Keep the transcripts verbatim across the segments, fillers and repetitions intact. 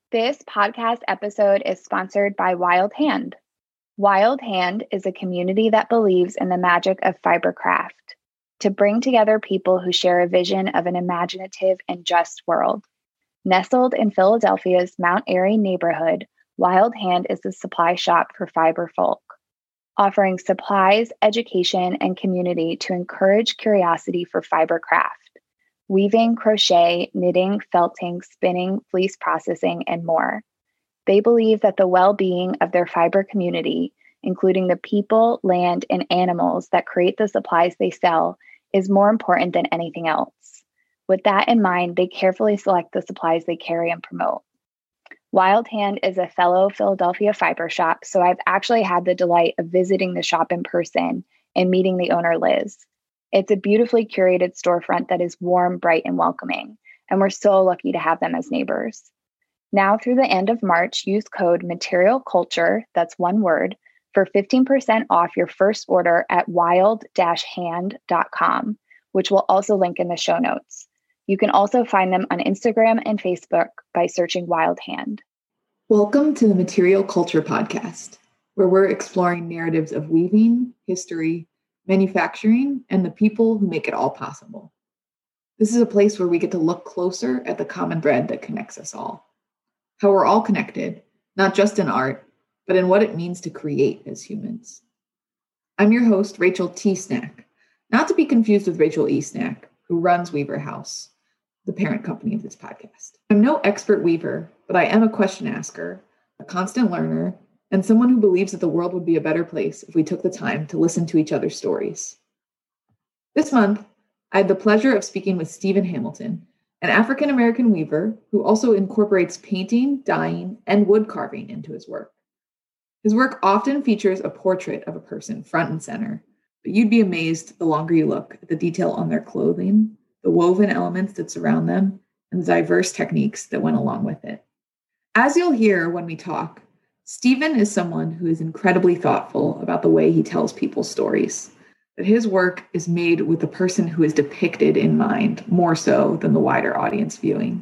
This podcast episode is sponsored by Wild Hand. Wild Hand is a community that believes in the magic of fibercraft to bring together people who share a vision of an imaginative and just world. Nestled in Philadelphia's Mount Airy neighborhood, Wild Hand is a supply shop for fiber folk, offering supplies, education, and community to encourage curiosity for fibercraft. Weaving, crochet, knitting, felting, spinning, fleece processing, and more. They believe that the well-being of their fiber community, including the people, land, and animals that create the supplies they sell, is more important than anything else. With that in mind, they carefully select the supplies they carry and promote. Wild Hand is a fellow Philadelphia fiber shop, so I've actually had the delight of visiting the shop in person and meeting the owner, Liz. It's a beautifully curated storefront that is warm, bright, and welcoming, and we're so lucky to have them as neighbors. Now through the end of March, use code Material Culture, that's one word, for fifteen percent off your first order at wild dash hand dot com, which we'll also link in the show notes. You can also find them on Instagram and Facebook by searching Wild Hand. Welcome to the Material Culture Podcast, where we're exploring narratives of weaving, history, manufacturing, and the people who make it all possible. This is a place where we get to look closer at the common thread that connects us all. How we're all connected, not just in art, but in what it means to create as humans. I'm your host, Rachel T. Snack, not to be confused with Rachel E. Snack, who runs Weaver House, the parent company of this podcast. I'm no expert weaver, but I am a question asker, a constant learner, and someone who believes that the world would be a better place if we took the time to listen to each other's stories. This month, I had the pleasure of speaking with Stephen Hamilton, an African-American weaver who also incorporates painting, dyeing, and wood carving into his work. His work often features a portrait of a person front and center, but you'd be amazed the longer you look at the detail on their clothing, the woven elements that surround them, and the diverse techniques that went along with it. As you'll hear when we talk, Stephen is someone who is incredibly thoughtful about the way he tells people's stories, that his work is made with the person who is depicted in mind more so than the wider audience viewing.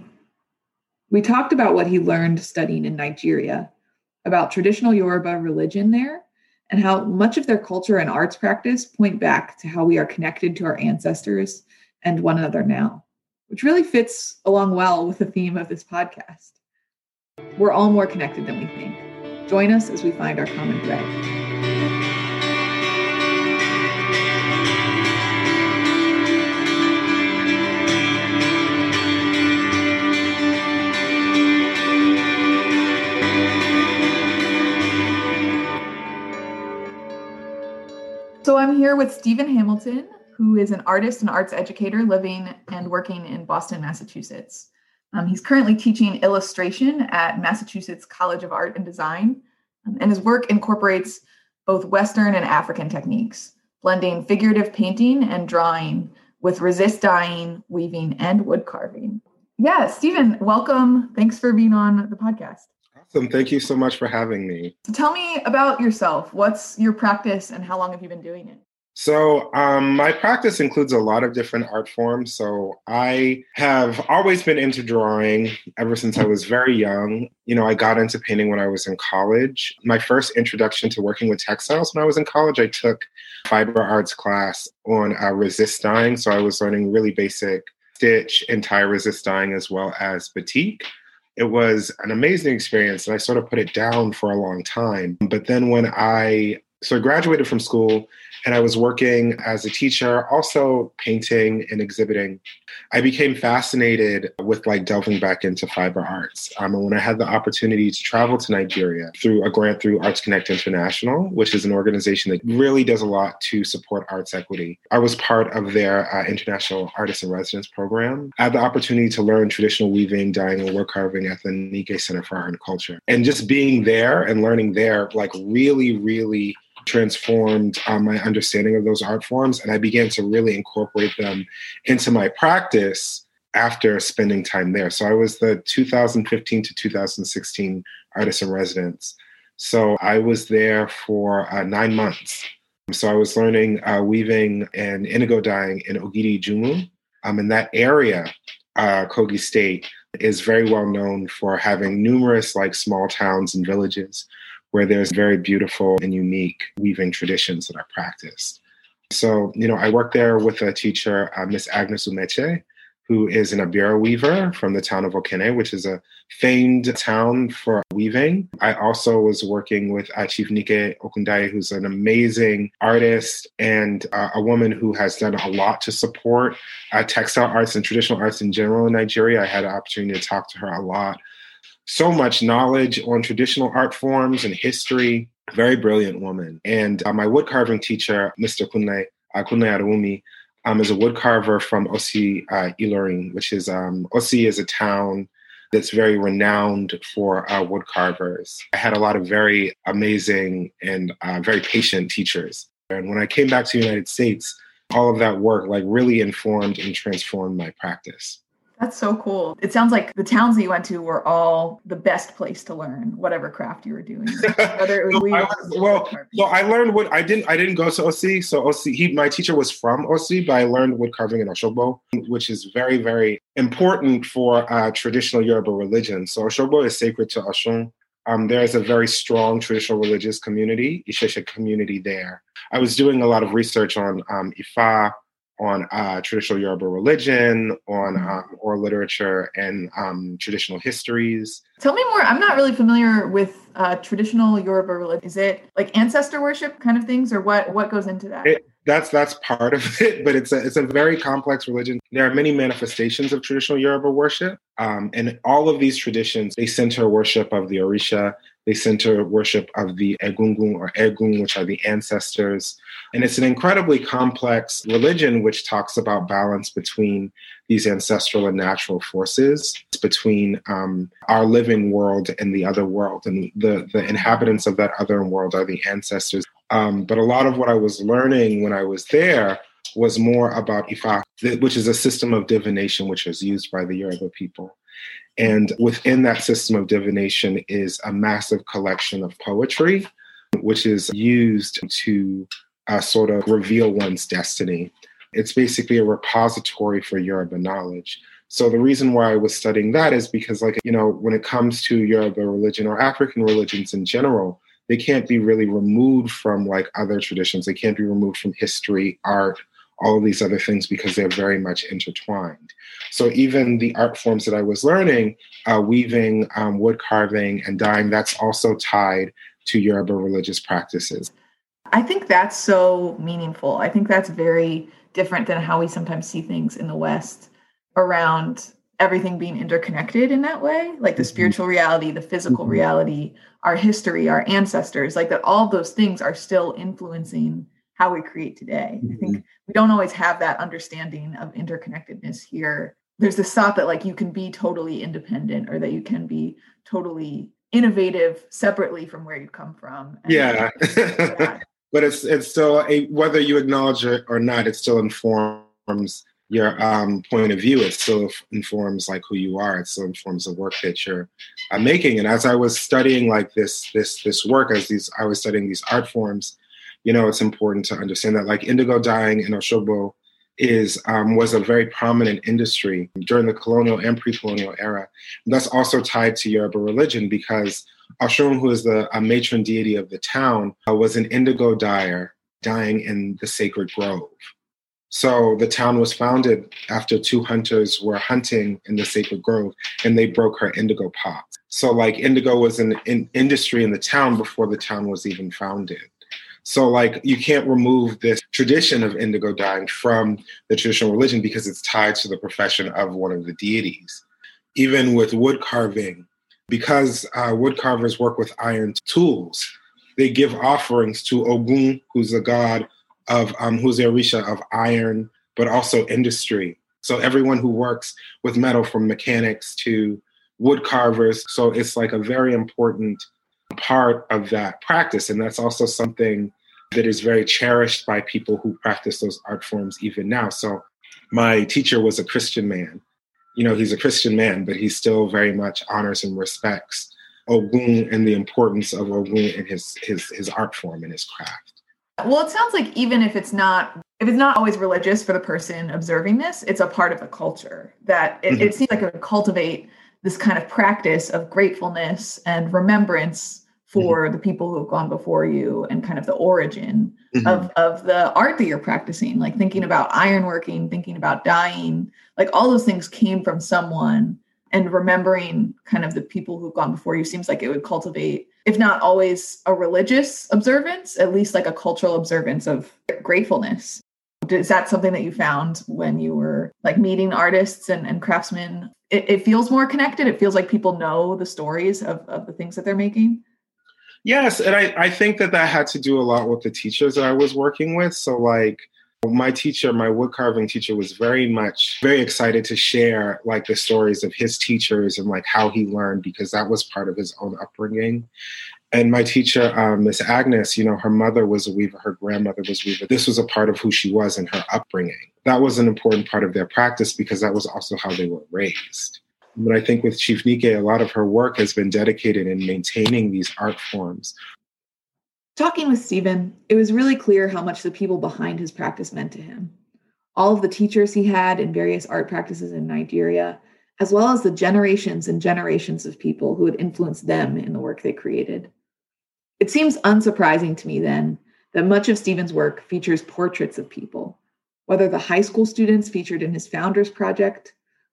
We talked about what he learned studying in Nigeria, about traditional Yoruba religion there, and how much of their culture and arts practice point back to how we are connected to our ancestors and one another now, which really fits along well with the theme of this podcast. We're all more connected than we think. Join us as we find our common thread. So I'm here with Stephen Hamilton, who is an artist and arts educator living and working in Boston, Massachusetts. Um, he's currently teaching illustration at Massachusetts College of Art and Design, um, and his work incorporates both Western and African techniques, blending figurative painting and drawing with resist dyeing, weaving, and wood carving. Yeah, Stephen, welcome. Thanks for being on the podcast. Awesome. Thank you so much for having me. So tell me about yourself. What's your practice and how long have you been doing it? So um, my practice includes a lot of different art forms. So I have always been into drawing ever since I was very young. You know, I got into painting when I was in college. My first introduction to working with textiles when I was in college, I took fiber arts class on uh, resist dyeing. So I was learning really basic stitch and tie resist dyeing as well as batik. It was an amazing experience, and I sort of put it down for a long time. But then when I So I graduated from school and I was working as a teacher, also painting and exhibiting. I became fascinated with like delving back into fiber arts. Um, and when I had the opportunity to travel to Nigeria through a grant through Arts Connect International, which is an organization that really does a lot to support arts equity, I was part of their uh, International Artist in Residence program. I had the opportunity to learn traditional weaving, dyeing, and wood carving at the Nikkei Center for Art and Culture. And just being there and learning there, like really, really transformed um, my understanding of those art forms. And I began to really incorporate them into my practice after spending time there. So I was the two thousand fifteen to two thousand sixteen Artist in Residence. So I was there for uh, nine months. So I was learning uh, weaving and indigo dyeing in Ogidi Jumu. Um, in that area, uh, Kogi State, is very well known for having numerous like small towns and villages where there's very beautiful and unique weaving traditions that are practiced. So, you know, I work there with a teacher, uh, Miss Agnes Umeche, who is an Abira weaver from the town of Okene, which is a famed town for weaving. I also was working with uh, Chief Nike Okundaye, who's an amazing artist and uh, a woman who has done a lot to support uh, textile arts and traditional arts in general in Nigeria. I had an opportunity to talk to her a lot. So much knowledge on traditional art forms and history. Very brilliant woman. And uh, my wood carving teacher, Mister Kunle, uh, Kunle Arumi, Um, is a woodcarver from Osi uh, Ilorin, which is, um, Osi is a town that's very renowned for uh, woodcarvers. I had a lot of very amazing and uh, very patient teachers. And when I came back to the United States, all of that work like really informed and transformed my practice. That's so cool. It sounds like the towns that you went to were all the best place to learn whatever craft you were doing. Whether it was so I was, well, so I learned what I didn't. I didn't go to Osi. So Osi, he, my teacher was from Osi, but I learned wood carving in Oshogbo, which is very, very important for uh, traditional Yoruba religion. So Oshogbo is sacred to Oshun. Um, there is a very strong traditional religious community, Isheshe community there. I was doing a lot of research on um, Ifa, on uh, traditional Yoruba religion, on um, oral literature, and um, traditional histories. Tell me more. I'm not really familiar with uh, traditional Yoruba religion. Is it like ancestor worship kind of things, or what? What goes into that? It, that's that's part of it, but it's a it's a very complex religion. There are many manifestations of traditional Yoruba worship, um, and all of these traditions, they center worship of the Orisha. They center worship of the Egungun or Egun, which are the ancestors. And it's an incredibly complex religion which talks about balance between these ancestral and natural forces, between um, our living world and the other world. And the, the inhabitants of that other world are the ancestors. Um, but a lot of what I was learning when I was there was more about Ifa, which is a system of divination which is used by the Yoruba people. And within that system of divination is a massive collection of poetry, which is used to uh, sort of reveal one's destiny. It's basically a repository for Yoruba knowledge. So the reason why I was studying that is because, like, you know, when it comes to Yoruba religion or African religions in general, they can't be really removed from like other traditions. They can't be removed from history, art, all of these other things, because they're very much intertwined. So even the art forms that I was learning, uh, weaving, um, wood carving, and dyeing, that's also tied to Yoruba religious practices. I think that's so meaningful. I think that's very different than how we sometimes see things in the West around everything being interconnected in that way, like the spiritual reality, the physical mm-hmm. reality, our history, our ancestors, like that all of those things are still influencing how we create today. Mm-hmm. I think we don't always have that understanding of interconnectedness here. There's this thought that like you can be totally independent or that you can be totally innovative separately from where you come from. And yeah. But it's it's still, a, whether you acknowledge it or not, it still informs your um, point of view. It still informs like who you are. It still informs the work that you're uh, making. And as I was studying like this this this work, as these I was studying these art forms, you know, it's important to understand that like indigo dyeing in Oshogbo is um, was a very prominent industry during the colonial and pre-colonial era. And that's also tied to Yoruba religion because Oshun, who is the a matron deity of the town, uh, was an indigo dyer dyeing in the sacred grove. So the town was founded after two hunters were hunting in the sacred grove and they broke her indigo pot. So like indigo was an in industry in the town before the town was even founded. So like you can't remove this tradition of indigo dyeing from the traditional religion because it's tied to the profession of one of the deities. Even with wood carving, because uh, wood carvers work with iron tools, they give offerings to Ogun, who's the god of, um, who's the Orisha of iron, but also industry. So everyone who works with metal, from mechanics to wood carvers. So it's like a very important part of that practice. And that's also something that is very cherished by people who practice those art forms even now. So my teacher was a Christian man. You know, he's a Christian man, but he still very much honors and respects Ogun and the importance of Ogun in his, his, his art form and his craft. Well, it sounds like even if it's not if it's not always religious for the person observing this, it's a part of the culture that it, mm-hmm. it seems like it would cultivate this kind of practice of gratefulness and remembrance for mm-hmm. the people who have gone before you and kind of the origin mm-hmm. of, of the art that you're practicing, like thinking about ironworking, thinking about dyeing, like all those things came from someone, and remembering kind of the people who've gone before you seems like it would cultivate, if not always a religious observance, at least like a cultural observance of gratefulness. Is that something that you found when you were like meeting artists and, and craftsmen? It, it feels more connected. It feels like people know the stories of, of the things that they're making. Yes. And I, I think that that had to do a lot with the teachers that I was working with. So like my teacher, my wood carving teacher was very much, very excited to share like the stories of his teachers and like how he learned, because that was part of his own upbringing. And my teacher, um, Miss Agnes, you know, her mother was a weaver, her grandmother was a weaver. This was a part of who she was and her upbringing. That was an important part of their practice because that was also how they were raised. But I think with Chief Nike, a lot of her work has been dedicated in maintaining these art forms. Talking with Stephen, it was really clear how much the people behind his practice meant to him. All of the teachers he had in various art practices in Nigeria, as well as the generations and generations of people who had influenced them in the work they created. It seems unsurprising to me then that much of Stephen's work features portraits of people, whether the high school students featured in his Founders Project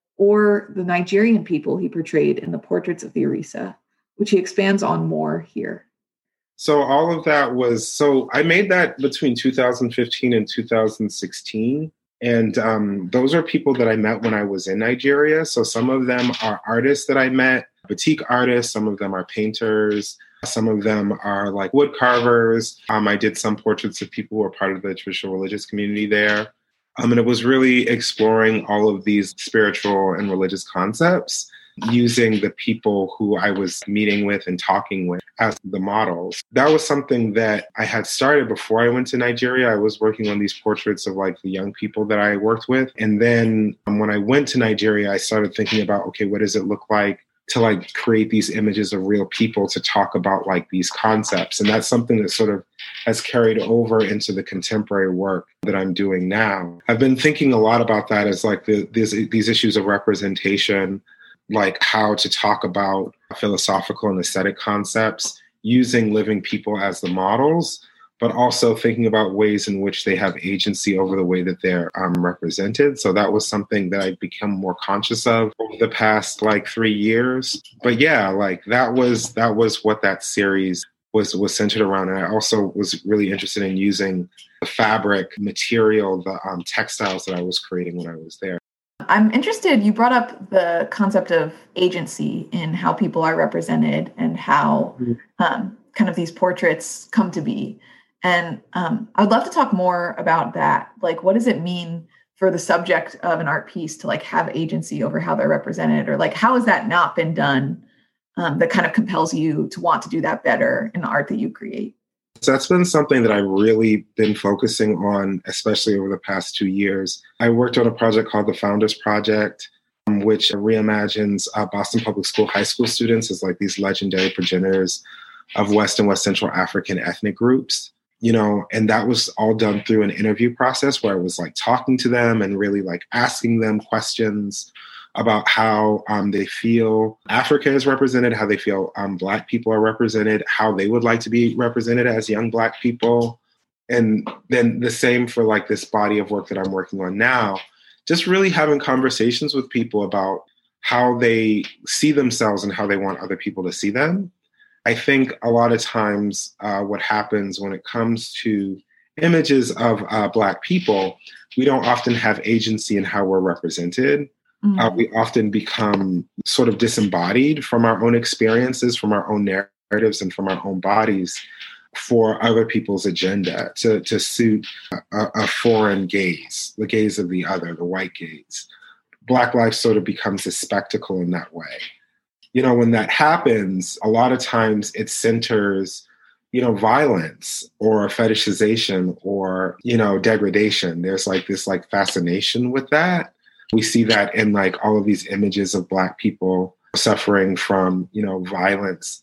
or the Nigerian people he portrayed in the Portraits of the Orisa, which he expands on more here. So all of that was, so I made that between two thousand fifteen and two thousand sixteen. And um, those are people that I met when I was in Nigeria. So some of them are artists that I met, batik artists, some of them are painters, some of them are like wood carvers. Um, I did some portraits of people who are part of the traditional religious community there. Um, and it was really exploring all of these spiritual and religious concepts using the people who I was meeting with and talking with as the models. That was something that I had started before I went to Nigeria. I was working on these portraits of like the young people that I worked with. And then um, when I went to Nigeria, I started thinking about, okay, what does it look like to like create these images of real people to talk about like these concepts? And that's something that sort of has carried over into the contemporary work that I'm doing now. I've been thinking a lot about that as like the, these, these issues of representation, like how to talk about philosophical and aesthetic concepts using living people as the models, but also thinking about ways in which they have agency over the way that they're um, represented. So that was something that I've become more conscious of over the past like three years. But yeah, like that was that was what that series was was centered around. And I also was really interested in using the fabric material, the um, textiles that I was creating when I was there. I'm interested, you brought up the concept of agency in how people are represented and how um, kind of these portraits come to be. And um, I would love to talk more about that. Like, what does it mean for the subject of an art piece to like have agency over how they're represented? Or like, how has that not been done um, that kind of compels you to want to do that better in the art that you create? So that's been something that I've really been focusing on, especially over the past two years. I worked on a project called the Founders Project, um, which reimagines uh, Boston Public School high school students as like these legendary progenitors of West and West Central African ethnic groups. You know, and that was all done through an interview process where I was like talking to them and really like asking them questions about how um, they feel Africa is represented, how they feel um, Black people are represented, how they would like to be represented as young Black people. And then the same for like this body of work that I'm working on now, just really having conversations with people about how they see themselves and how they want other people to see them. I think a lot of times uh, what happens when it comes to images of uh, Black people, we don't often have agency in how we're represented. Mm-hmm. Uh, we often become sort of disembodied from our own experiences, from our own narratives, and from our own bodies for other people's agenda to, to suit a, a foreign gaze, the gaze of the other, the white gaze. Black life sort of becomes a spectacle in that way. You know, when that happens, a lot of times it centers, you know, violence or fetishization or, you know, degradation. There's like this like fascination with that. We see that in like all of these images of Black people suffering from, you know, violence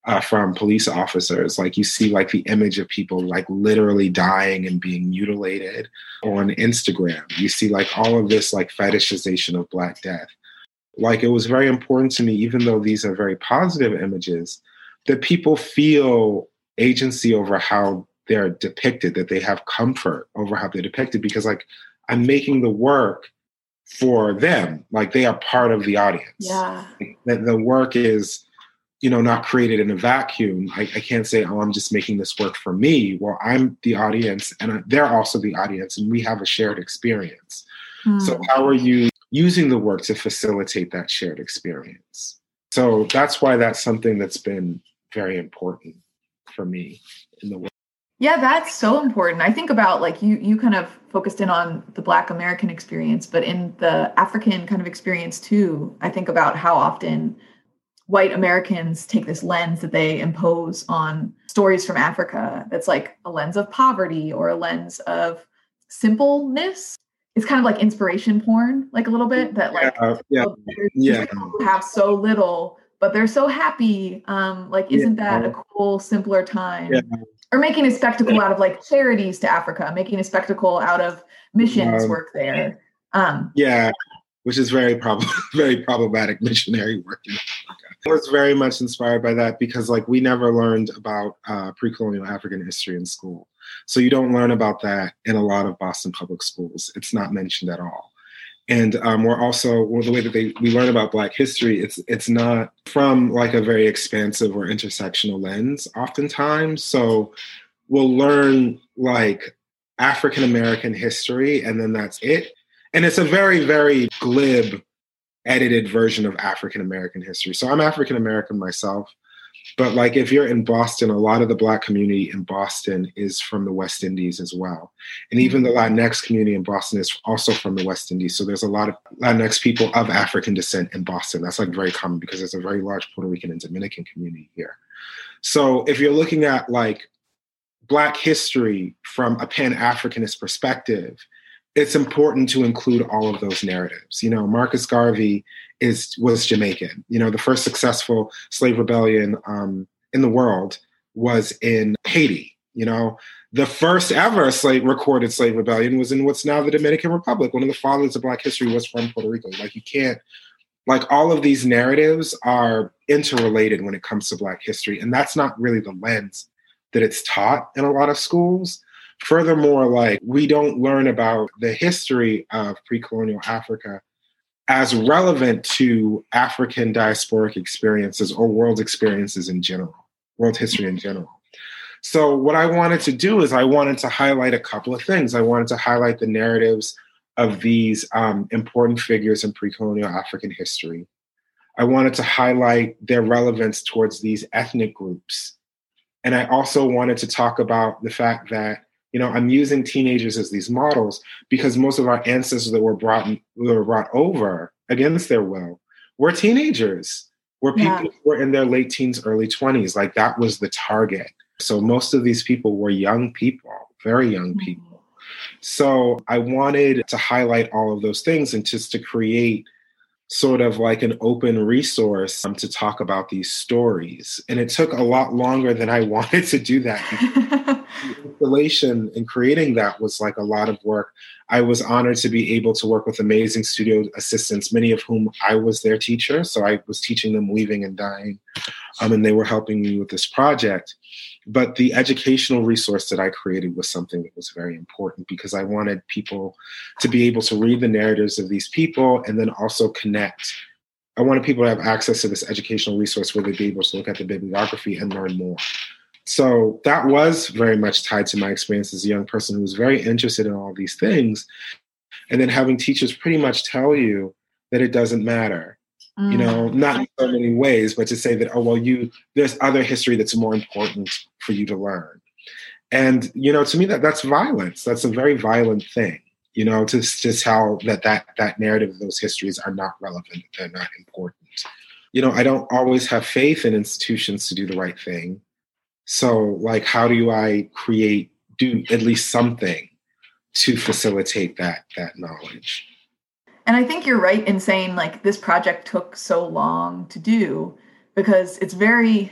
uh, from police officers. Like you see like the image of people like literally dying and being mutilated on Instagram. You see like all of this like fetishization of Black death. Like it was very important to me, even though these are very positive images, that people feel agency over how they're depicted, that they have comfort over how they're depicted, because like I'm making the work for them. Like they are part of the audience. Yeah. The, the work is, you know, not created in a vacuum. I, I can't say, oh, I'm just making this work for me. Well, I'm the audience and they're also the audience and we have a shared experience. Hmm. So how are you using the work to facilitate that shared experience? So that's why that's something that's been very important for me in the work. Yeah, that's so important. I think about like you you kind of focused in on the Black American experience, but in the African kind of experience too, I think about how often white Americans take this lens that they impose on stories from Africa. That's like a lens of poverty or a lens of simpleness. It's kind of like inspiration porn, like a little bit that like yeah, yeah, oh, yeah. people who have so little, but they're so happy. Um, like, isn't yeah. that a cool, simpler time? Yeah. Or making a spectacle yeah. out of like charities to Africa, making a spectacle out of missions um, work there. Um, yeah, which is very prob- very problematic missionary work in Africa. I was very much inspired by that because like we never learned about uh, pre-colonial African history in school. So you don't learn about that in a lot of Boston public schools. It's not mentioned at all. And um, we're also, well, the way that they, we learn about Black history, it's it's not from like a very expansive or intersectional lens oftentimes. So we'll learn like African-American history and then that's it. And it's a very, very glib, edited version of African-American history. So I'm African-American myself. But like if you're in Boston, a lot of the Black community in Boston is from the West Indies as well. And even the Latinx community in Boston is also from the West Indies. So there's a lot of Latinx people of African descent in Boston. That's like very common because there's a very large Puerto Rican and Dominican community here. So if you're looking at like Black history from a Pan-Africanist perspective, it's important to include all of those narratives. You know, Marcus Garvey is was Jamaican. You know, the first successful slave rebellion um, in the world was in Haiti. You know, the first ever slave recorded slave rebellion was in what's now the Dominican Republic. One of the fathers of Black history was from Puerto Rico. Like you can't, like all of these narratives are interrelated when it comes to Black history. And that's not really the lens that it's taught in a lot of schools. Furthermore, like we don't learn about the history of pre-colonial Africa as relevant to African diasporic experiences or world experiences in general, world history in general. So what I wanted to do is I wanted to highlight a couple of things. I wanted to highlight the narratives of these um, important figures in pre-colonial African history. I wanted to highlight their relevance towards these ethnic groups. And I also wanted to talk about the fact that you know, I'm using teenagers as these models because most of our ancestors that were brought were brought over against their will were teenagers, were people yeah. who were in their late teens, early twenties. Like that was the target. So most of these people were young people, very young people. Mm-hmm. So I wanted to highlight all of those things and just to create sort of like an open resource um, to talk about these stories. And it took a lot longer than I wanted to do that. The installation and creating that was like a lot of work. I was honored to be able to work with amazing studio assistants, many of whom I was their teacher. So I was teaching them weaving and dyeing, um, and they were helping me with this project. But the educational resource that I created was something that was very important because I wanted people to be able to read the narratives of these people and then also connect. I wanted people to have access to this educational resource where they'd be able to look at the bibliography and learn more. So that was very much tied to my experience as a young person who was very interested in all these things. And then having teachers pretty much tell you that it doesn't matter. You know, not in so many ways, but to say that, oh, well, you, there's other history that's more important for you to learn. And, you know, to me, that that's violence. That's a very violent thing, you know, to, to tell that, that that narrative of those histories are not relevant, they're not important. You know, I don't always have faith in institutions to do the right thing. So, like, how do I create, do at least something to facilitate that that knowledge? And I think you're right in saying like this project took so long to do because it's very,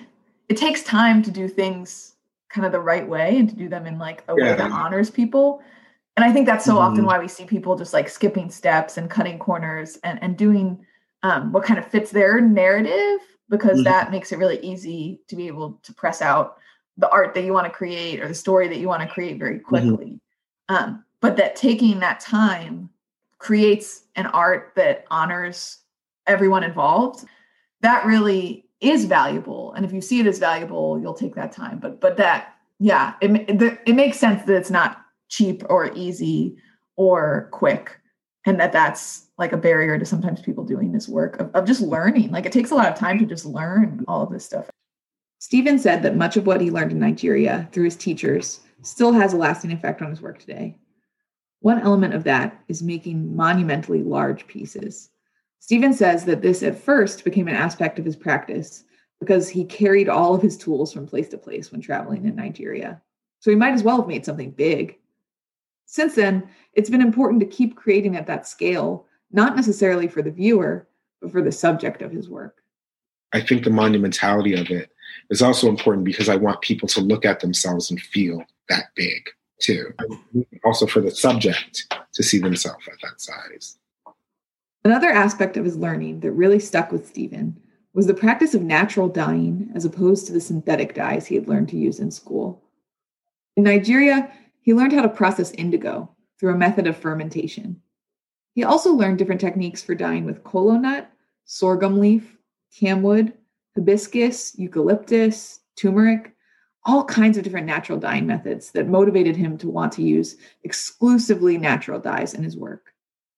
it takes time to do things kind of the right way and to do them in like a Yeah. way that honors people. And I think that's so Mhm. often why we see people just like skipping steps and cutting corners and, and doing um, what kind of fits their narrative, because Mhm. that makes it really easy to be able to press out the art that you want to create or the story that you want to create very quickly. Um, but that taking that time creates an art that honors everyone involved. That really is valuable. And if you see it as valuable, you'll take that time. But, but that, yeah, it, it, it makes sense that it's not cheap or easy or quick. And that that's like a barrier to sometimes people doing this work of, of just learning. Like it takes a lot of time to just learn all of this stuff. Stephen said that much of what he learned in Nigeria through his teachers still has a lasting effect on his work today. One element of that is making monumentally large pieces. Stephen says that this at first became an aspect of his practice because he carried all of his tools from place to place when traveling in Nigeria. So he might as well have made something big. Since then, it's been important to keep creating at that scale, not necessarily for the viewer, but for the subject of his work. I think the monumentality of it is also important because I want people to look at themselves and feel that big too. Also for the subject to see themselves at that size. Another aspect of his learning that really stuck with Stephen was the practice of natural dyeing as opposed to the synthetic dyes he had learned to use in school. In Nigeria, he learned how to process indigo through a method of fermentation. He also learned different techniques for dyeing with kola nut, sorghum leaf, camwood, hibiscus, eucalyptus, turmeric, all kinds of different natural dyeing methods that motivated him to want to use exclusively natural dyes in his work.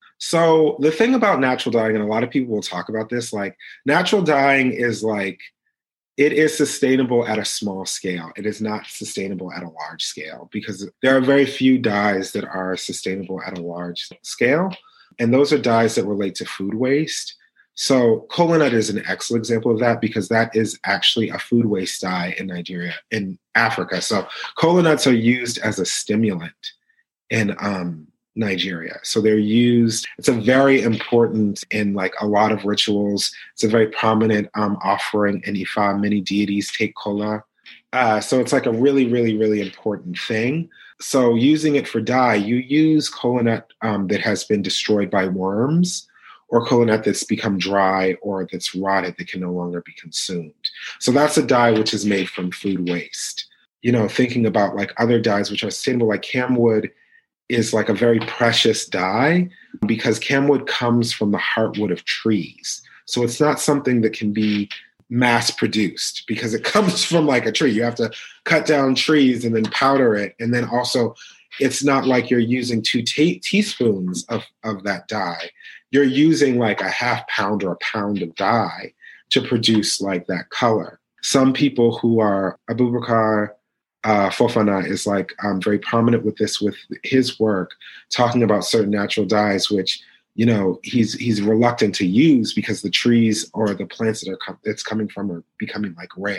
So the thing about natural dyeing, and a lot of people will talk about this, like natural dyeing is like, it is sustainable at a small scale. It is not sustainable at a large scale because there are very few dyes that are sustainable at a large scale. And those are dyes that relate to food waste. So kola nut is an excellent example of that because that is actually a food waste dye in Nigeria, in Africa. So kola nuts are used as a stimulant in um, Nigeria. So they're used, it's a very important in like a lot of rituals. It's a very prominent um, offering in Ifa. Many deities take kola. Uh, so it's like a really, really, really important thing. So using it for dye, you use kola nut um, that has been destroyed by worms, or kola nut that's become dry or that's rotted that can no longer be consumed. So that's a dye which is made from food waste. You know, thinking about like other dyes which are sustainable, like camwood is like a very precious dye because camwood comes from the heartwood of trees. So it's not something that can be mass produced because it comes from like a tree. You have to cut down trees and then powder it. And then also it's not like you're using two ta- teaspoons of, of that dye. You're using like a half pound or a pound of dye to produce like that color. Some people who are Abubakar uh, Fofana is like um, very prominent with this, with his work, talking about certain natural dyes, which, you know, he's he's reluctant to use because the trees or the plants that are com- that's coming from are becoming like rare.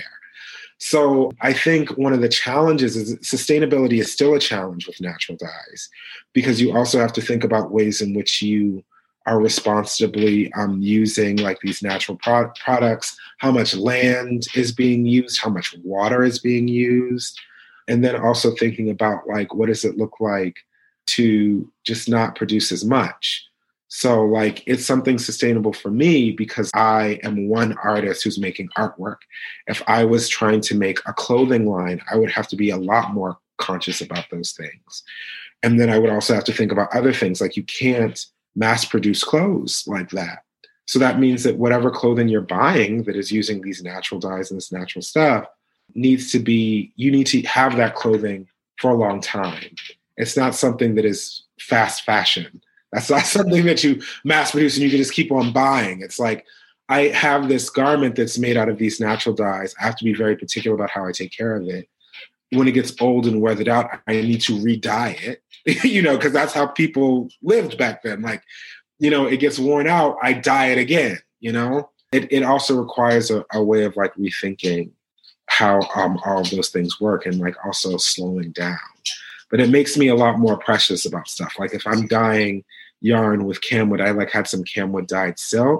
So I think one of the challenges is sustainability is still a challenge with natural dyes because you also have to think about ways in which you are responsibly um, using like these natural pro- products, how much land is being used, how much water is being used, and then also thinking about like, what does it look like to just not produce as much? So like, it's something sustainable for me because I am one artist who's making artwork. If I was trying to make a clothing line, I would have to be a lot more conscious about those things. And then I would also have to think about other things, like you can't mass produce clothes like that. So that means that whatever clothing you're buying that is using these natural dyes and this natural stuff needs to be, you need to have that clothing for a long time. It's not something that is fast fashion. That's not something that you mass produce and you can just keep on buying. It's like, I have this garment that's made out of these natural dyes. I have to be very particular about how I take care of it. When it gets old and weathered out, I need to re-dye it, you know, because that's how people lived back then. Like, you know, it gets worn out, I dye it again, you know? It it also requires a, a way of like rethinking how um, all of those things work and like also slowing down. But it makes me a lot more precious about stuff. Like if I'm dyeing yarn with camwood, I like had some camwood dyed silk.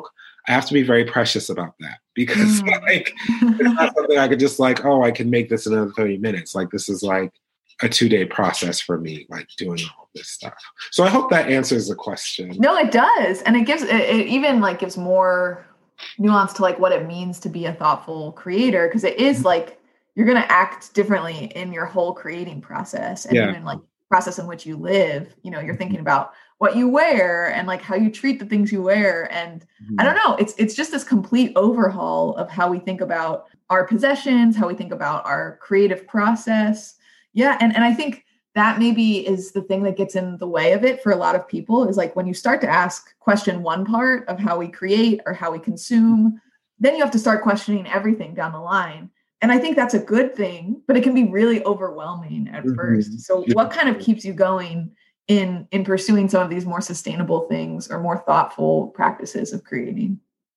I have to be very precious about that because mm. like it's not something I could just like, oh, I can make this in another thirty minutes. Like this is like a two-day process for me, like doing all this stuff. So I hope that answers the question. No, it does. And it gives, it, it even like gives more nuance to like what it means to be a thoughtful creator. Cause it is like, you're going to act differently in your whole creating process and yeah. even like process in which you live. You know, you're thinking about what you wear and like how you treat the things you wear. And mm-hmm. I don't know, it's, it's just this complete overhaul of how we think about our possessions, how we think about our creative process. Yeah. And, and I think that maybe is the thing that gets in the way of it for a lot of people is like when you start to ask question one part of how we create or how we consume, then you have to start questioning everything down the line. And I think that's a good thing, but it can be really overwhelming at mm-hmm. first. So what kind of keeps you going in, in pursuing some of these more sustainable things or more thoughtful practices of creating?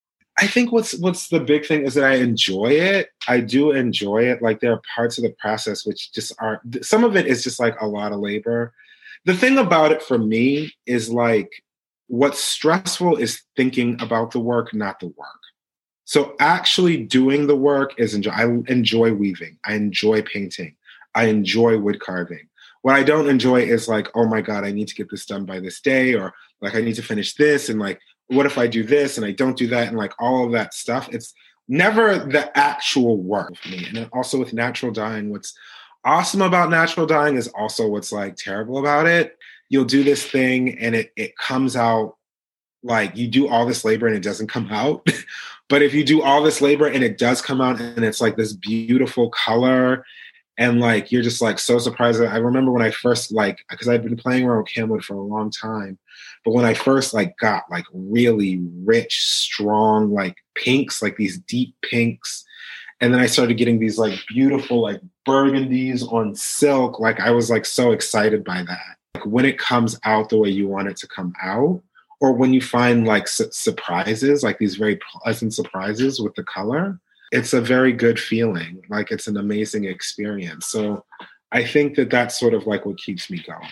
I think what's what's the big thing is that I enjoy it. I do enjoy it. Like there are parts of the process which just aren't, some of it is just like a lot of labor. The thing about it for me is like what's stressful is thinking about the work, not the work. So actually doing the work is enjoy. I enjoy weaving. I enjoy painting. I enjoy wood carving. What I don't enjoy is like, oh my God, I need to get this done by this day, or like I need to finish this, and like, what if I do this and I don't do that, and like all of that stuff. It's never the actual work for me. And then also with natural dyeing, what's awesome about natural dyeing is also what's like terrible about it. You'll do this thing and it it comes out like you do all this labor and it doesn't come out. But if you do all this labor and it does come out and it's like this beautiful color and like you're just like so surprised. I remember when I first like, because I'd been playing around with camwood for a long time, but when I first like got like really rich, strong like pinks, like these deep pinks, and then I started getting these like beautiful like burgundies on silk, like I was like so excited by that. Like when it comes out the way you want it to come out, or when you find like su- surprises, like these very pleasant surprises with the color, it's a very good feeling. Like it's an amazing experience. So I think that that's sort of like what keeps me going.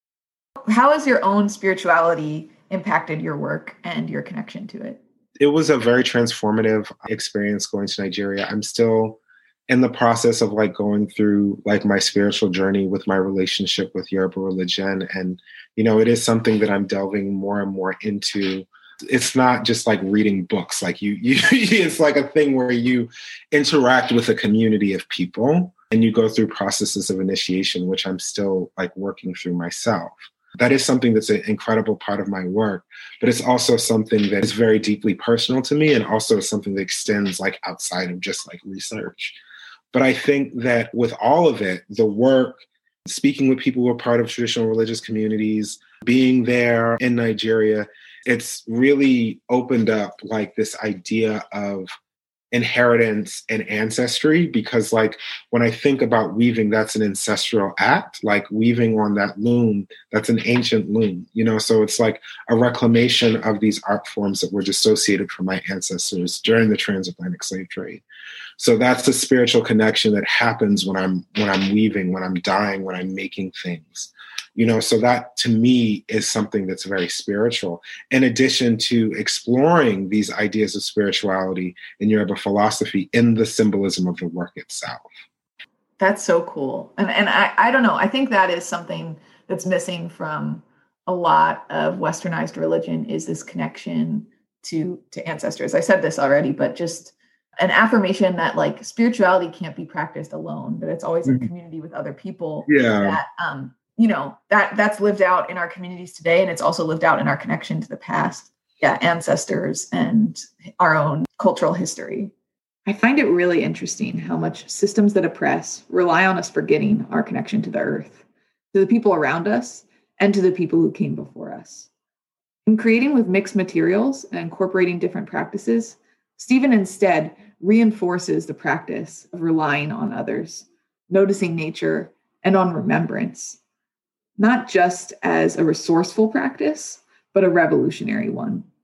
How has your own spirituality impacted your work and your connection to it? It was a very transformative experience going to Nigeria. I'm still in the process of like going through like my spiritual journey with my relationship with Yoruba religion. And, you know, it is something that I'm delving more and more into. It's not just like reading books, like you, you it's like a thing where you interact with a community of people and you go through processes of initiation, which I'm still like working through myself. That is something that's an incredible part of my work, but it's also something that is very deeply personal to me and also something that extends like outside of just like research. But I think that with all of it, the work, speaking with people who are part of traditional religious communities, being there in Nigeria, it's really opened up like this idea of inheritance and ancestry, because like when I think about weaving, that's an ancestral act, like weaving on that loom, that's an ancient loom, you know, so it's like a reclamation of these art forms that were dissociated from my ancestors during the transatlantic slave trade. So that's the spiritual connection that happens when I'm when I'm weaving, when I'm dyeing, when I'm making things. You know, so that to me is something that's very spiritual, in addition to exploring these ideas of spirituality in Yoruba philosophy in the symbolism of the work itself. That's so cool. And and I, I don't know, I think that is something that's missing from a lot of Westernized religion, is this connection to, to ancestors. I said this already, but just an affirmation that like spirituality can't be practiced alone, but it's always in community with other people. Yeah. That, um, you know, that that's lived out in our communities today. And it's also lived out in our connection to the past, yeah, ancestors and our own cultural history. I find it really interesting how much systems that oppress rely on us forgetting our connection to the earth, to the people around us, and to the people who came before us. In creating with mixed materials and incorporating different practices, Stephen instead reinforces the practice of relying on others, noticing nature, and on remembrance, not just as a resourceful practice, but a revolutionary one.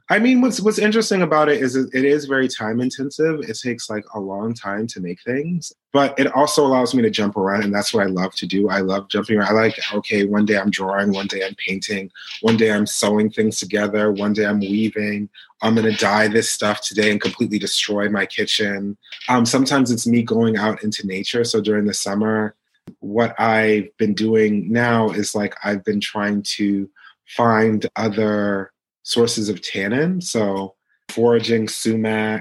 I mean, what's what's interesting about it is it is very time intensive. It takes like a long time to make things, but it also allows me to jump around, and that's what I love to do. I love jumping around. I like, okay, one day I'm drawing, one day I'm painting, one day I'm sewing things together, one day I'm weaving. I'm going to dye this stuff today and completely destroy my kitchen. Um, sometimes it's me going out into nature. So during the summer, what I've been doing now is like I've been trying to find other sources of tannin. So foraging sumac,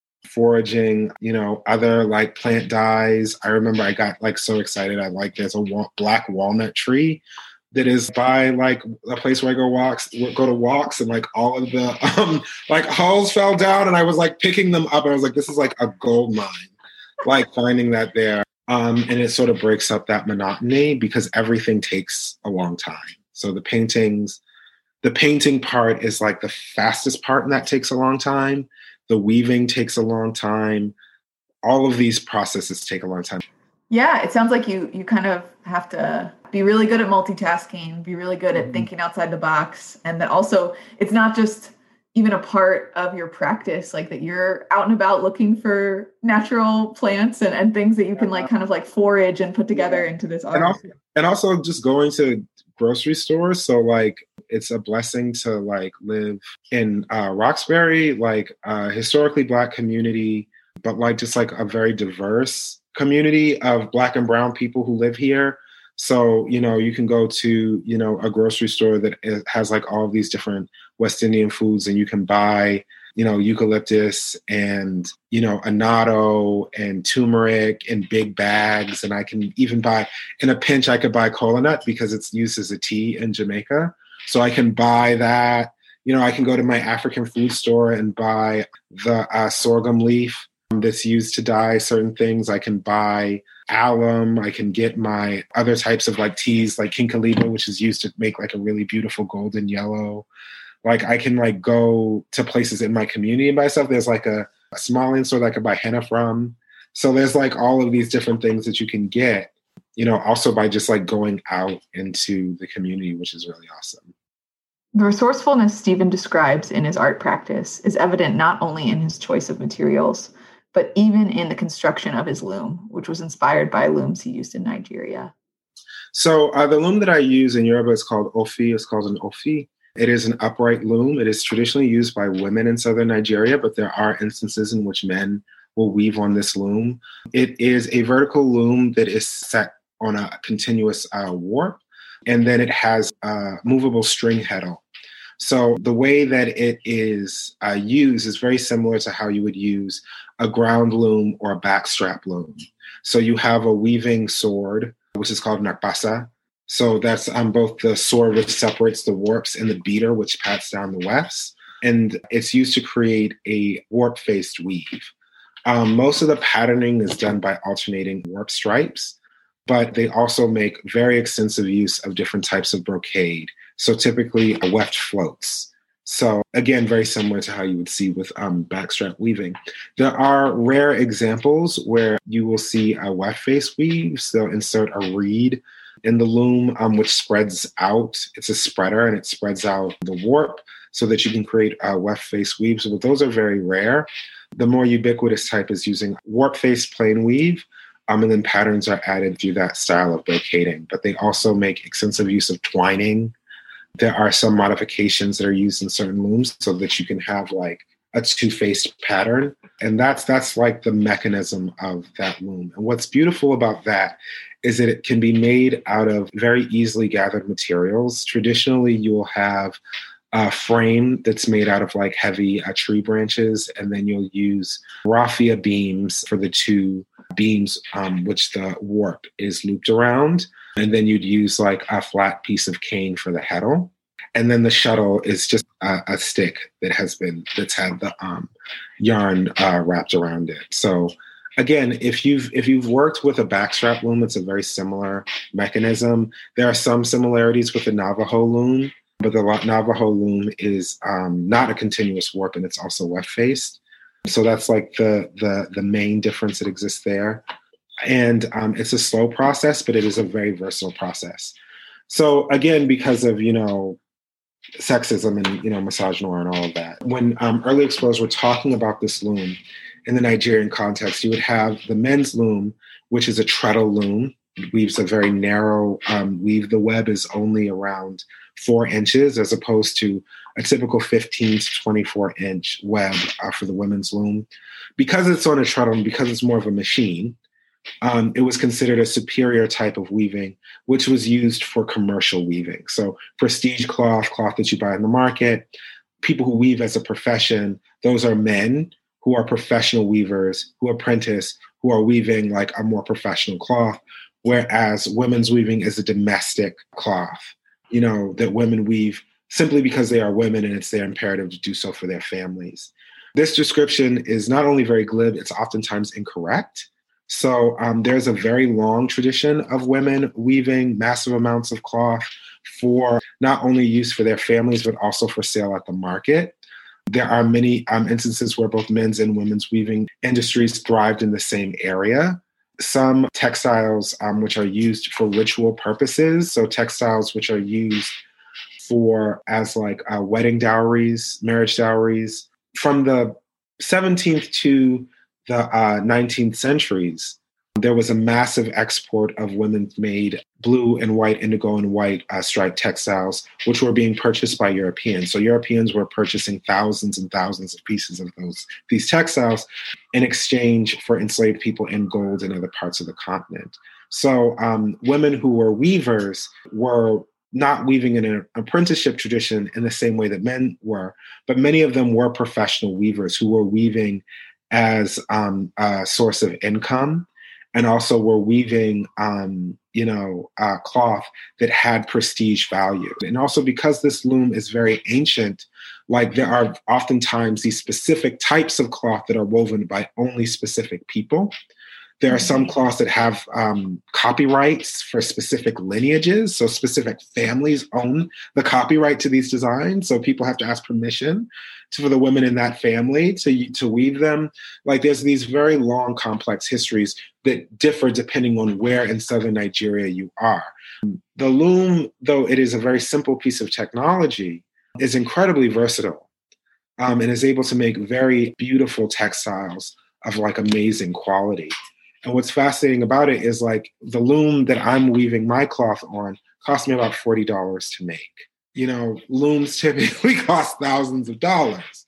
foraging, you know, other like plant dyes. I remember I got like so excited. I like there's a wa- black walnut tree that is by like a place where I go walks, go to walks, and like all of the um like hulls fell down, and I was like picking them up. And I was like, this is like a gold mine, like finding that there. Um, and it sort of breaks up that monotony because everything takes a long time. So the paintings, the painting part is like the fastest part, and that takes a long time. The weaving takes a long time. All of these processes take a long time. Yeah, it sounds like you you kind of have to be really good at multitasking, be really good at mm-hmm. thinking outside the box, and that also it's not just even a part of your practice, like that you're out and about looking for natural plants and, and things that you can like kind of like forage and put together into this art. And also, and also just going to grocery stores. So like it's a blessing to like live in uh, Roxbury, like a historically Black community, but like just like a very diverse community of Black and brown people who live here. So, you know, you can go to, you know, a grocery store that has like all of these different West Indian foods, and you can buy, you know, eucalyptus and, you know, annatto and turmeric in big bags. And I can even buy, in a pinch, I could buy kola nut because it's used as a tea in Jamaica. So I can buy that. You know, I can go to my African food store and buy the uh, sorghum leaf that's used to dye certain things. I can buy alum. I can get my other types of like teas, like Kinkeliba, which is used to make like a really beautiful golden yellow. Like I can like go to places in my community and buy stuff. There's like a, a Somalian store that I could buy henna from. So there's like all of these different things that you can get, you know, also by just like going out into the community, which is really awesome. The resourcefulness Stephen describes in his art practice is evident not only in his choice of materials, but even in the construction of his loom, which was inspired by looms he used in Nigeria. So uh, the loom that I use in Yoruba is called Ofi. It's called an Ofi. It is an upright loom. It is traditionally used by women in southern Nigeria, but there are instances in which men will weave on this loom. It is a vertical loom that is set on a continuous uh, warp, and then it has a movable string heddle. So the way that it is uh, used is very similar to how you would use a ground loom or a backstrap loom. So you have a weaving sword, which is called nakbasa. So that's on um, both the sword, which separates the warps, and the beater, which pats down the wefts. And it's used to create a warp-faced weave. Um, most of the patterning is done by alternating warp stripes, but they also make very extensive use of different types of brocade. So typically a weft floats. So again, very similar to how you would see with um, backstrap weaving. There are rare examples where you will see a weft face weaves. They'll insert a reed in the loom, um, which spreads out. It's a spreader, and it spreads out the warp so that you can create uh, weft face weaves. But those are very rare. The more ubiquitous type is using warp face plain weave. Um, and then patterns are added through that style of brocading. But they also make extensive use of twining. There are some modifications that are used in certain looms so that you can have like a two-faced pattern. And that's that's like the mechanism of that loom. And what's beautiful about that is that it can be made out of very easily gathered materials. Traditionally, you'll have a frame that's made out of like heavy uh, tree branches, and then you'll use raffia beams for the two beams, um, which the warp is looped around. And then you'd use like a flat piece of cane for the heddle. And then the shuttle is just a, a stick that has been, that's had the um, yarn uh, wrapped around it. So again, if you've, if you've worked with a backstrap loom, it's a very similar mechanism. There are some similarities with the Navajo loom, but the Navajo loom is um, not a continuous warp, and it's also weft-faced. So that's like the, the, the main difference that exists there. And um, it's a slow process, but it is a very versatile process. So again, because of, you know, sexism and, you know, misogynoir and all of that. When um, early explorers were talking about this loom in the Nigerian context, you would have the men's loom, which is a treadle loom. It weaves a very narrow um, weave. The web is only around four inches as opposed to a typical fifteen to twenty-four inch web uh, for the women's loom. Because it's on a treadle and because it's more of a machine, um, it was considered a superior type of weaving, which was used for commercial weaving. So prestige cloth, cloth that you buy in the market, people who weave as a profession, those are men who are professional weavers, who apprentice, who are weaving like a more professional cloth, whereas women's weaving is a domestic cloth, you know, that women weave simply because they are women and it's their imperative to do so for their families. This description is not only very glib, it's oftentimes incorrect. So um, there's a very long tradition of women weaving massive amounts of cloth for not only use for their families, but also for sale at the market. There are many um, instances where both men's and women's weaving industries thrived in the same area. Some textiles um, which are used for ritual purposes, so textiles which are used for as like uh, wedding dowries, marriage dowries, from the seventeenth to the uh, nineteenth centuries, there was a massive export of women-made blue and white, indigo and white uh, striped textiles, which were being purchased by Europeans. So Europeans were purchasing thousands and thousands of pieces of those these textiles in exchange for enslaved people in gold in other parts of the continent. So um, women who were weavers were not weaving in an apprenticeship tradition in the same way that men were, but many of them were professional weavers who were weaving as um, a source of income, and also were weaving, um, you know, uh, cloth that had prestige value. And also because this loom is very ancient, like there are oftentimes these specific types of cloth that are woven by only specific people. There are some cloths that have um, copyrights for specific lineages. So specific families own the copyright to these designs. So people have to ask permission to, for the women in that family to, to weave them. Like there's these very long, complex histories that differ depending on where in southern Nigeria you are. The loom, though it is a very simple piece of technology, is incredibly versatile um, and is able to make very beautiful textiles of like amazing quality. And what's fascinating about it is like the loom that I'm weaving my cloth on cost me about forty dollars to make. You know, looms typically cost thousands of dollars.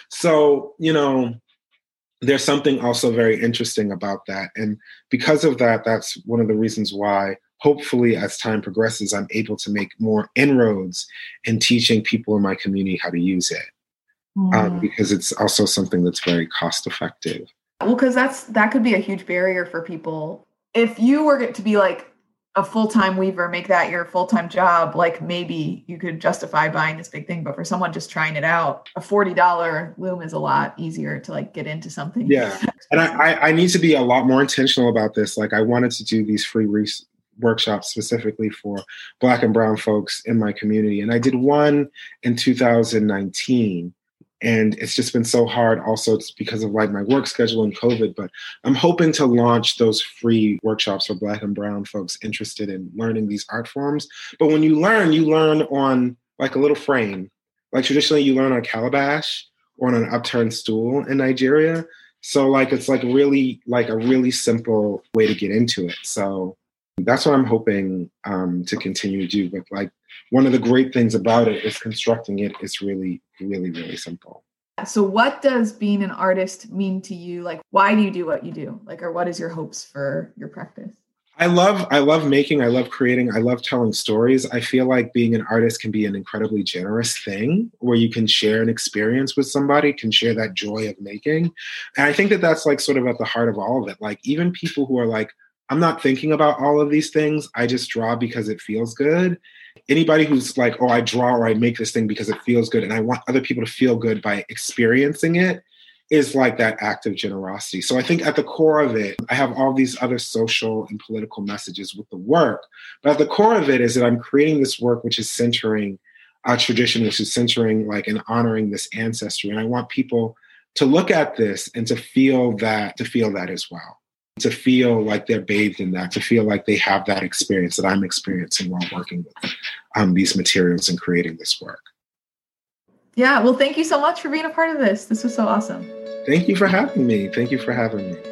So, you know, there's something also very interesting about that. And because of that, that's one of the reasons why hopefully as time progresses, I'm able to make more inroads in teaching people in my community how to use it. Mm. Um, because it's also something that's very cost effective. Well, because that's that could be a huge barrier for people. If you were to be like a full-time weaver, make that your full-time job, like maybe you could justify buying this big thing. But for someone just trying it out, a forty dollars loom is a lot easier to like get into something. Yeah. And I, I need to be a lot more intentional about this. Like I wanted to do these free re- workshops specifically for Black and brown folks in my community. And I did one in two thousand nineteen. And it's just been so hard also it's because of like my work schedule and COVID, but I'm hoping to launch those free workshops for Black and brown folks interested in learning these art forms. But when you learn, you learn on like a little frame. Like traditionally you learn on a calabash or on an upturned stool in Nigeria. So like, it's like really like a really simple way to get into it. So that's what I'm hoping um, to continue to do. But like one of the great things about it is constructing it is really, really, really simple. So what does being an artist mean to you? Like, why do you do what you do? Like, or what is your hopes for your practice? I love, I love making, I love creating, I love telling stories. I feel like being an artist can be an incredibly generous thing where you can share an experience with somebody, can share that joy of making. And I think that that's like sort of at the heart of all of it. Like even people who are like, I'm not thinking about all of these things. I just draw because it feels good. Anybody who's like, oh, I draw or I make this thing because it feels good and I want other people to feel good by experiencing it is like that act of generosity. So I think at the core of it, I have all these other social and political messages with the work. But at the core of it is that I'm creating this work which is centering a tradition, which is centering like and honoring this ancestry. And I want people to look at this and to feel that, to feel that as well. To feel like they're bathed in that, to feel like they have that experience that I'm experiencing while working with um, these materials and creating this work. Yeah, well, thank you so much for being a part of this. This was so awesome. Thank you for having me. Thank you for having me.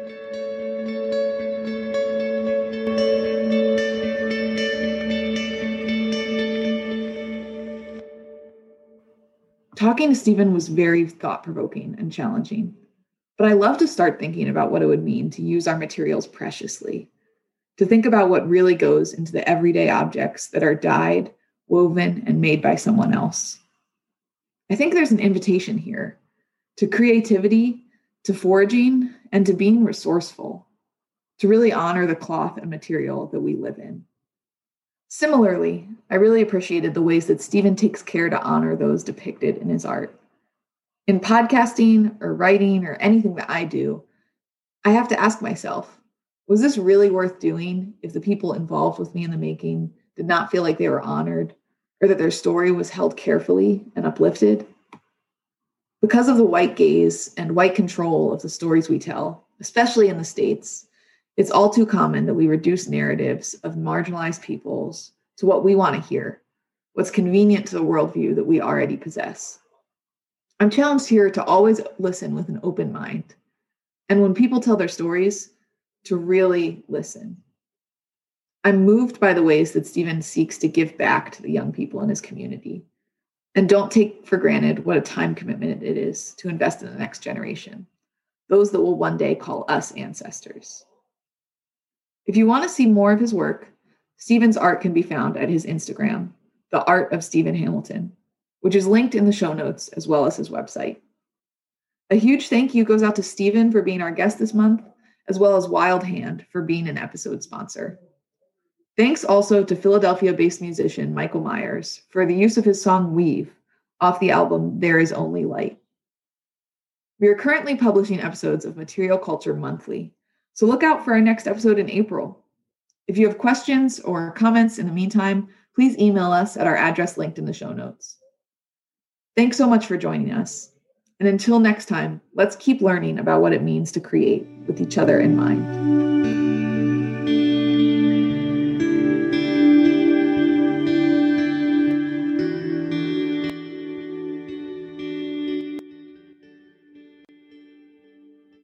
Talking to Stephen was very thought-provoking and challenging, but I love to start thinking about what it would mean to use our materials preciously, to think about what really goes into the everyday objects that are dyed, woven, and made by someone else. I think there's an invitation here to creativity, to foraging, and to being resourceful, to really honor the cloth and material that we live in. Similarly, I really appreciated the ways that Stephen takes care to honor those depicted in his art. In podcasting or writing or anything that I do, I have to ask myself, was this really worth doing if the people involved with me in the making did not feel like they were honored or that their story was held carefully and uplifted? Because of the white gaze and white control of the stories we tell, especially in the States, it's all too common that we reduce narratives of marginalized peoples to what we want to hear, what's convenient to the worldview that we already possess. I'm challenged here to always listen with an open mind, and when people tell their stories, to really listen. I'm moved by the ways that Stephen seeks to give back to the young people in his community, and don't take for granted what a time commitment it is to invest in the next generation, those that will one day call us ancestors. If you want to see more of his work, Stephen's art can be found at his Instagram, The Art of Stephen Hamilton, which is linked in the show notes as well as his website. A huge thank you goes out to Stephen for being our guest this month, as well as Wild Hand for being an episode sponsor. Thanks also to Philadelphia-based musician Michael Myers for the use of his song Weave off the album There Is Only Light. We are currently publishing episodes of Material Culture monthly, so look out for our next episode in April. If you have questions or comments in the meantime, please email us at our address linked in the show notes. Thanks so much for joining us. And until next time, let's keep learning about what it means to create with each other in mind.